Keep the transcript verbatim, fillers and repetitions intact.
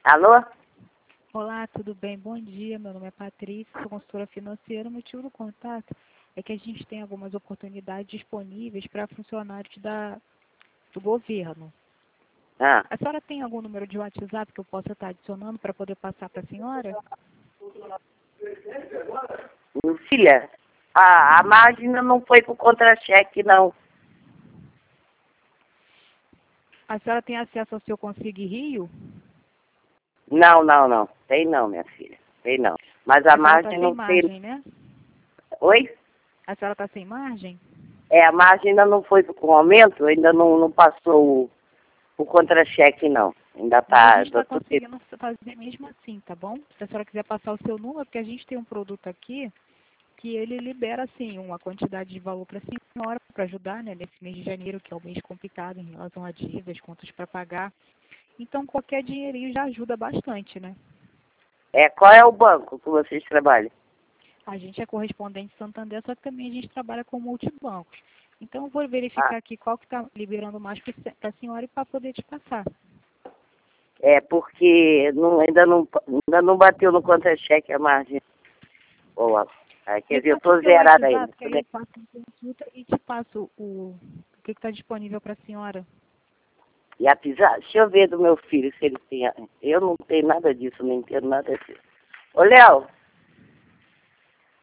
Alô? Olá, tudo bem? Bom dia, meu nome é Patrícia, sou consultora financeira. O motivo do contato é que a gente tem algumas oportunidades disponíveis para funcionários da, do governo. Ah, A senhora tem algum número de WhatsApp que eu possa estar adicionando para poder passar para a senhora? filha, a, a margem não foi pro contra-cheque, não. A senhora tem acesso ao seu Consigue Rio? Não, não, não. Tem não, minha filha. Tem não. Mas a A senhora está margem sem não tem... margem, né? Oi? A senhora está sem margem? É, a margem ainda não foi pro aumento, ainda não, não passou o, o contra-cheque, não. Ainda Mas a tá... gente está doutor- conseguindo fazer mesmo assim, tá bom? Se a senhora quiser passar o seu número, porque a gente tem um produto aqui que ele libera, assim, uma quantidade de valor para a senhora, para ajudar, né, nesse mês de janeiro, que é o mês complicado em relação a dívidas, contas para pagar. Então, qualquer dinheirinho já ajuda bastante, né? É, qual é o banco que vocês trabalham? A gente é correspondente Santander, só que também a gente trabalha com multibancos. Então, eu vou Ah, verificar aqui qual que está liberando mais para a senhora e para poder te passar. é porque não, ainda, não, ainda não bateu no contra-cheque a margem. Boa. Ah, quer Me dizer, eu passa o tô seu zerada ainda. WhatsApp, que aí eu faço uma consulta e te passo o, o que está disponível para a senhora. E a pisar, deixa eu ver do meu filho se ele tem. Eu não tenho nada disso, não entendo nada disso. Ô, Léo,